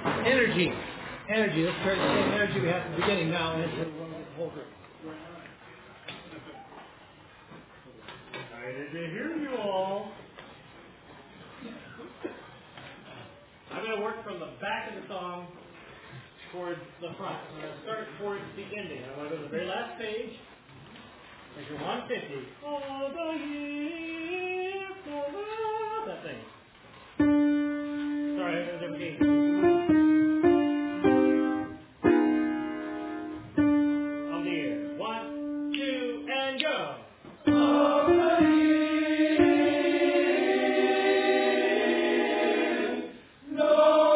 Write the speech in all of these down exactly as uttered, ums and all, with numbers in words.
Energy. Energy. Let's try the same energy we had at the beginning now. Into the whole group. Excited to hear you all. I'm going to work from the back of the song towards the front. I'm going to start towards the ending. I'm going to go to the very last page. Measure one fifty. All the years go that thing. Sorry, I never gave you. On the air. One, two, and go. All the years go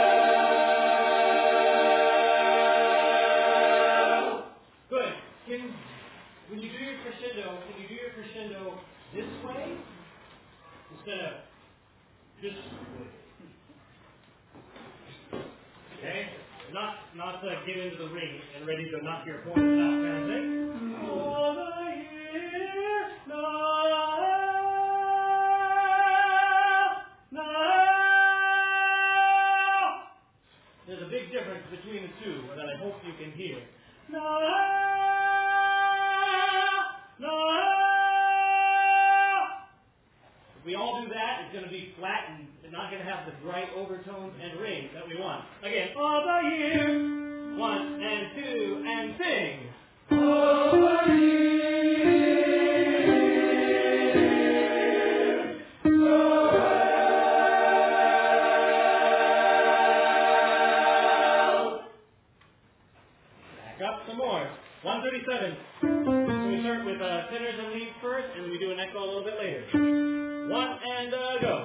well. Good. Can, when you do your crescendo, can you do your crescendo this way instead of this way? Okay? Not not to get into the ring and ready to knock your opponent out kind of thing. All the years now, now. There's a big difference between the two that I hope you can hear. Now, now. If we all do that, it's going to be flat and not going to have the bright overtones and ring that we want. Again, all the years, one and two, and sing. All the years go well. Back up some more. one thirty-seven. So we start with uh, tenors and leads first, and we do an echo a little bit later. One and uh, go.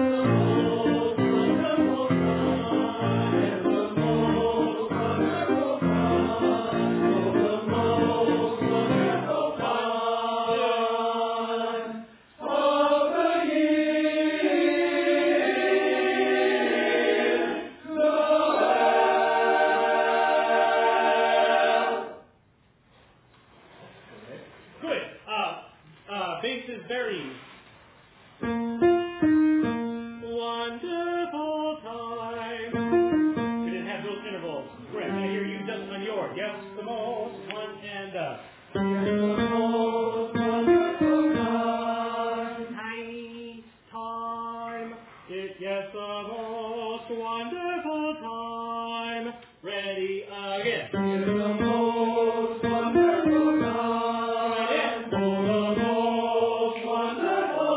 Good. Uh, uh, bass is very wonderful time. We didn't have those intervals. Correct. I hear you just on yours. Yes, the most one and uh. The most wonderful time. Tiny time. It, yes, the most wonderful time. Ready again. It's the most wonderful time. Again. Oh, the most wonderful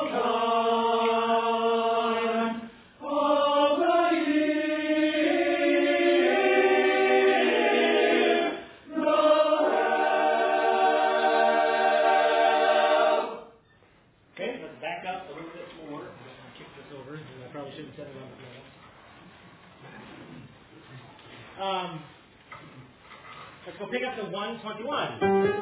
time of the year. Go well. Okay, let's back up a little bit more. I'm going to kick this over, and I probably shouldn't set it on the floor. Um, let's go pick up the one twenty-one.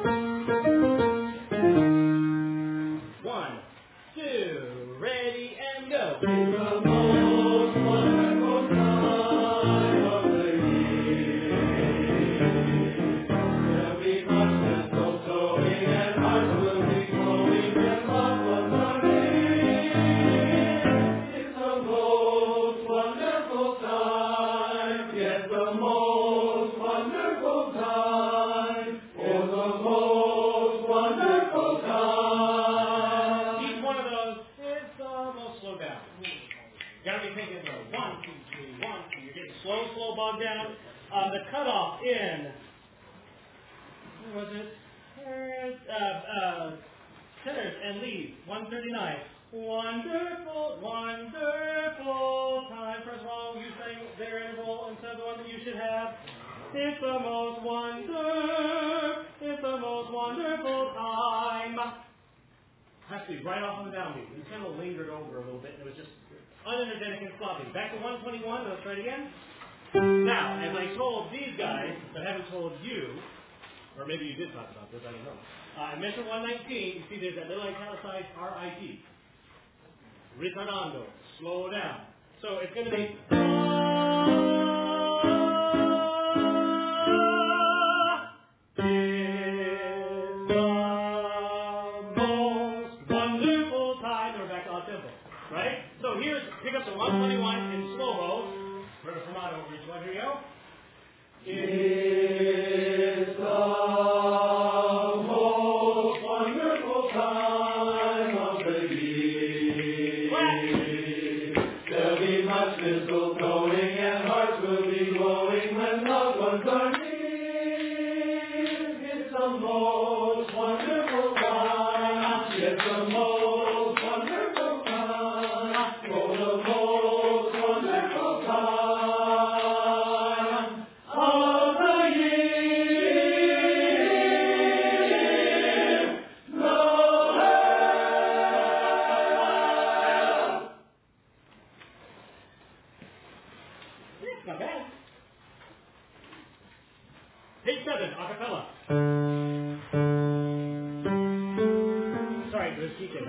One, two, ready, and go. It's the most wonderful time of the year. There'll be mistletoe sowing and hearts will be glowing and love will burning. It's the most wonderful time. Yes, the most wonderful time. Oh, the most wonderful time. Each one of those is almost slow down. You gotta be thinking of one, two, three, one, two. You're getting slow, slow bogged down. Uh, the cutoff in, what was it? Uh, uh, tenors and leads, one thirty-nine. Wonderful, wonderful time. First of all, you sang their interval instead of the one that you should have. It's the most wonder, it's the most wonderful time. Has to be right off on the downbeat. You kind of lingered over a little bit, and it was just unenergetic and sloppy. Back to one twenty-one, let's try it again. Now, as I told these guys, but haven't told you, or maybe you did talk about this, I don't know. Uh, I mentioned one nineteen, you see there's that little italicized R I T. Ritardando, slow down. So it's going to be... Right? So here's, pick up the one twenty-one in slow-mo. Remember, Fermato over each Mistletoeing and hearts will be glowing when loved ones are near. It's the most wonderful time. It's the most wonderful time. Oh, the most wonderful time of the year. Noel. Not bad. Page seven, a cappella. Sorry, there's teaching.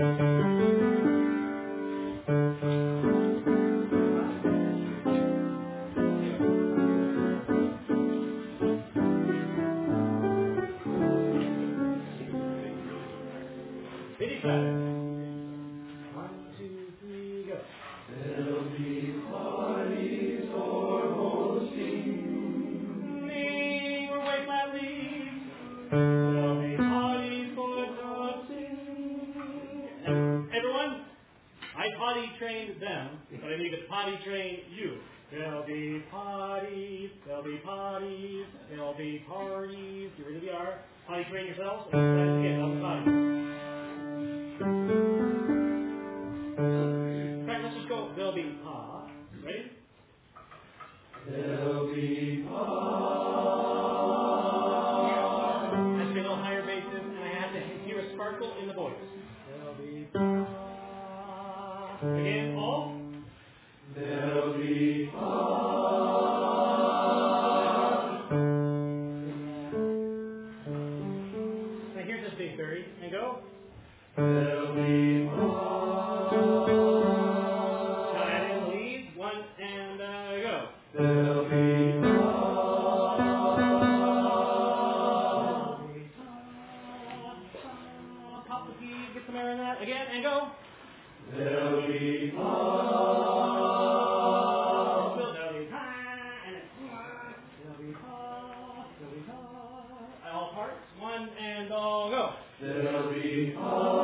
Page seven. One, two, three, go. There'll be parties for hosting. Sing or wave my leaves. There'll be parties for dancing. Everyone, I potty trained them, but I need to potty train you. There'll be parties, there'll be parties, there'll be parties. You ready to the R? Potty train yourselves. And try this again, all the time. In fact, let's just go. There'll be pa. Ready? There'll be parties. I have to be a little higher basses, and I have to hear a sparkle in the voice. There'll be pa. Again, all. There'll be parties. Now here's this big berry, and go. There'll be parties. Now add in the lead, one, and uh, go. There'll be Pop the key, get some air in that. Again, and go. There'll be parties. Still there'll be pa, and it's there'll be pa, there'll be pa. All parts, one, and all go. There'll be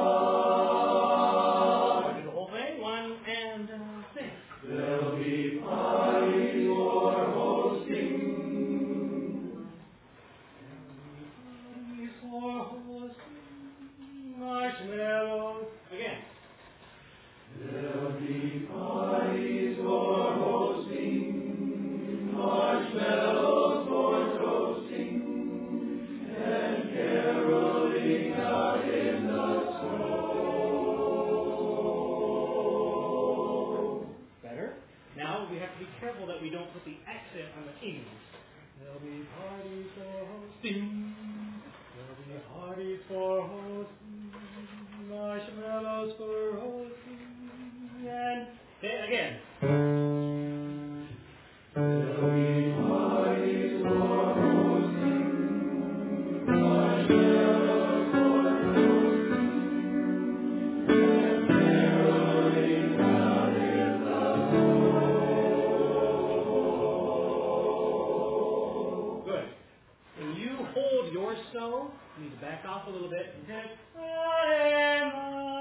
parties. Do the whole thing, one, and uh, sing. There'll be parties for hosting. Parties for hosting, marshmallows. Again. There'll be parties for hosting, marshmallows for toasting, and caroling out in the snow. Better. Now we have to be careful that we don't put the accent on the ings. There'll be parties for hosting. There'll be parties for hosting. Marshmallows for hosting. And say it again. There'll be parties for hosting, marshmallows for toasting, and caroling out in the snow. Good. When you hold your so, you need to back off a little bit and say, I am a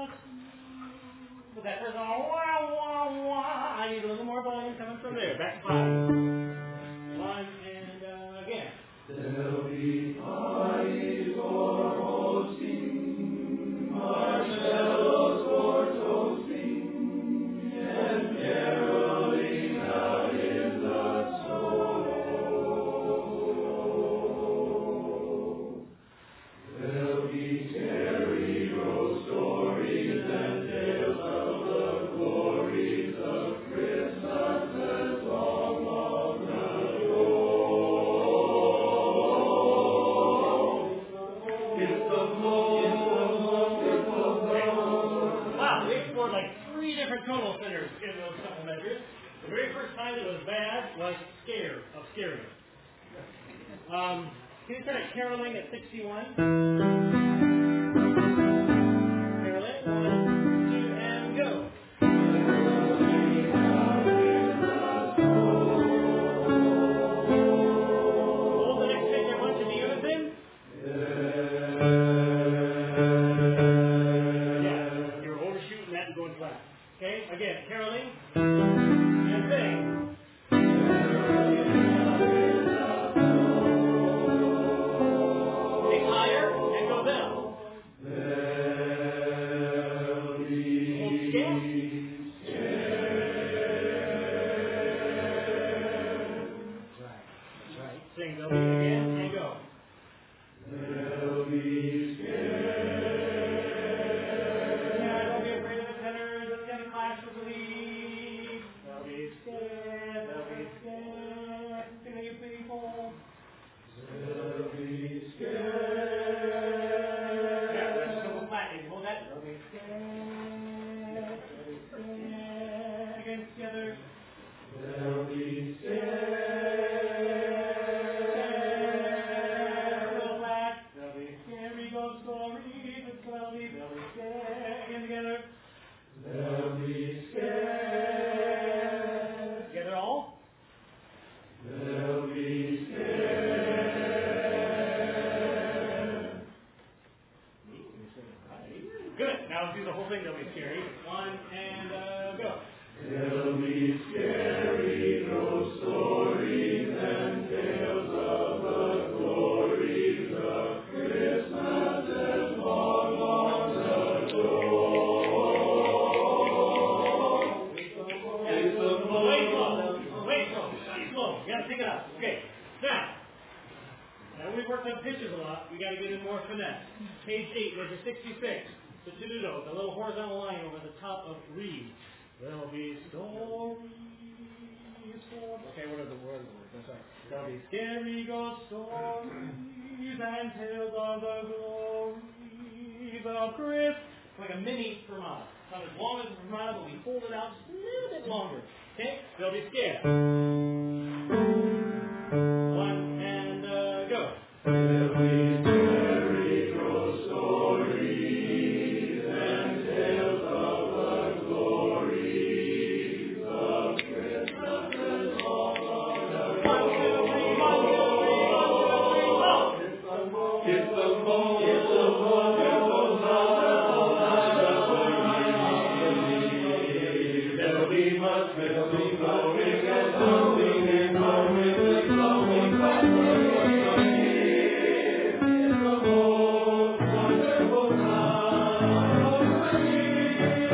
But that was all wah, wah, wah. I need a little more volume coming from there. Back to five. One, and uh, again. There'll be parties for hosting, marshmallows for toasting, and caroling out in the snow. There'll be Terry Rose stories and tales of the glories of Christmas as long, long ago. It's the most wonderful song. Wow, we explored like three different tonal centers in those couple measures. The very first time it was bad was scare, of scaring. Um, can you start at caroling at sixty-one? Caroling, one, two, and go. Hold the next finger once in unison. Yeah, you're overshooting that and going flat. Okay, again, caroling, and sing. the whole thing, they'll be scary. One, and uh, go. There'll be scary ghost stories and tales of the glories of Christmas and long, long ago. Wait slow. Wait slow. Wait slow. Wait slow. You gotta pick it up. Okay. Now, now we've worked on pitches a lot. We gotta get in more finesse. Page eight, measure sixty-six. The to-do-do, the little horizontal line over the top of read. There'll be stories. Okay, what are the words? I'm sorry. There'll be scary ghost stories and tales of the glories of Chris. Like a mini Fermata. Not as long as a Fermata, but we hold it out just a little bit longer. Okay? They'll be scared. One and uh, go. There'll be scary ghost stories and tales of the glories of Christmas and long, long ago. One, two, three, one, two, three, one, two, three, go! It's the most, it's the most, it's the wonderful time of the year. There'll be much, there'll be blowing and blowing and blowing and blowing, but the it's the most wonderful time of the year.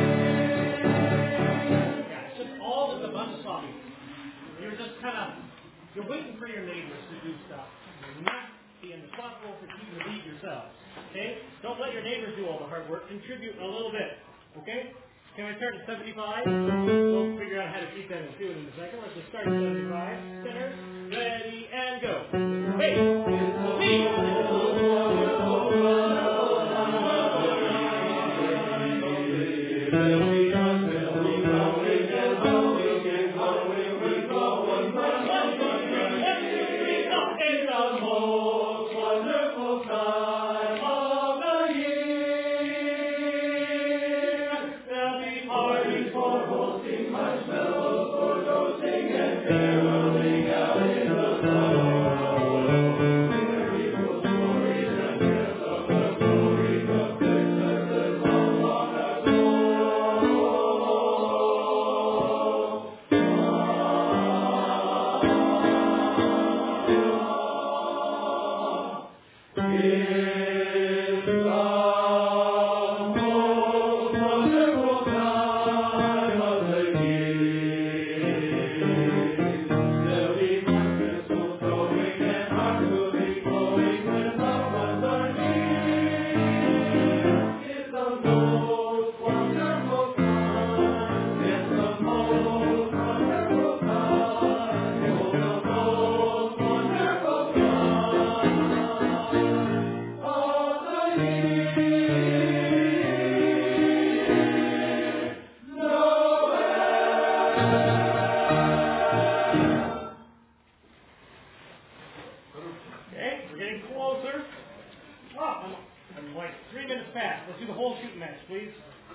Yeah, it's just all just a bunch of sloppy. You're just kind of, you're waiting for your neighbors to do stuff. You're not being responsible for keeping the beat yourselves. Okay? Don't let your neighbors do all the hard work. Contribute a little bit. Okay? Can I start at seventy-five? We'll figure out how to keep that in tune in a second. Let's just start at seventy-five. Center, ready, and go. Hey! Hey! There'll be much, there'll be blowing and blowing and blowing with blowing, but One, two, three, one, two, three, go! it's the most wonderful time of the year. There'll be parties for hosting, marshmallows for toasting, and caroling out in the snow. Scary ghost stories and tales of the glories of Christmas and long, long ago. It's the most wonderful time of the year. There'll be crystals glowing and hearts will be glowing when loved ones are near. It's the most wonderful time. It's the most wonderful time. It's the most wonderful time of the year. Okay, we're getting closer. Oh, I'm, I'm like three minutes past. Let's do the whole shooting match, please.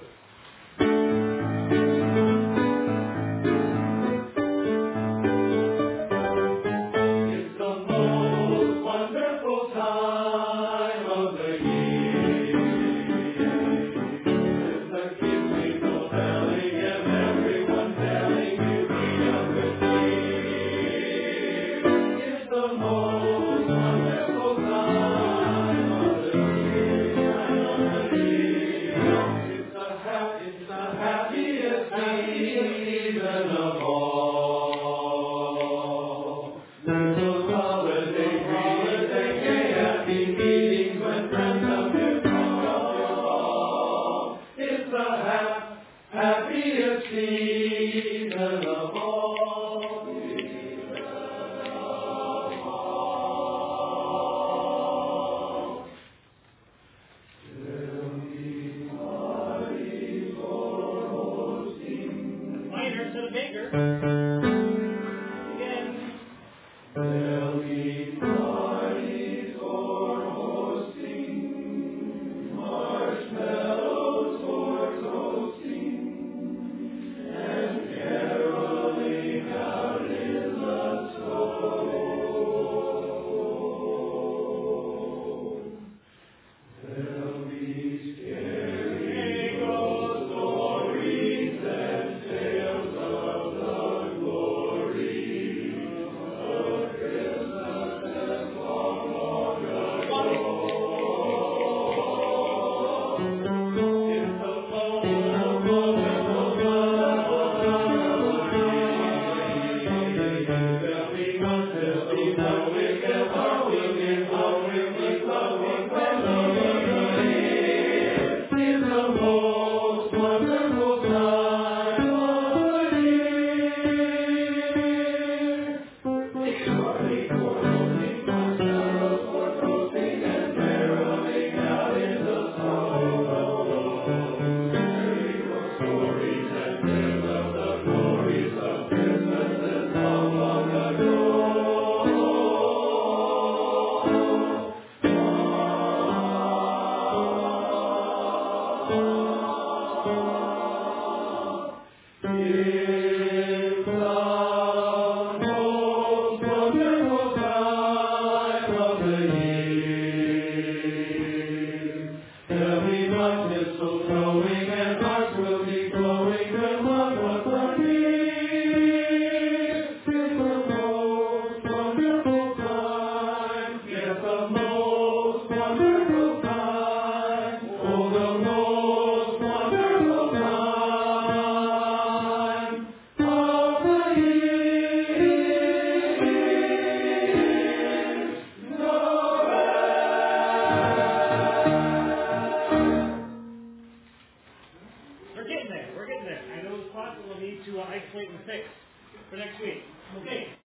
It's the most wonderful time of the year. It's the kids we go telling and everyone telling you be up with cheer. It's the most wonderful time of the year. It's the hap- it's the happiest season of all. Little holiday, holiday, gay, happy meetings when friends come to call. It's the hap- happiest season of all. Season of all. There'll be parties for hosting. Minor to the bigger. Again. There'll We're getting there. We're getting there. I know the spots that we'll need to uh, isolate and fix for next week. Okay.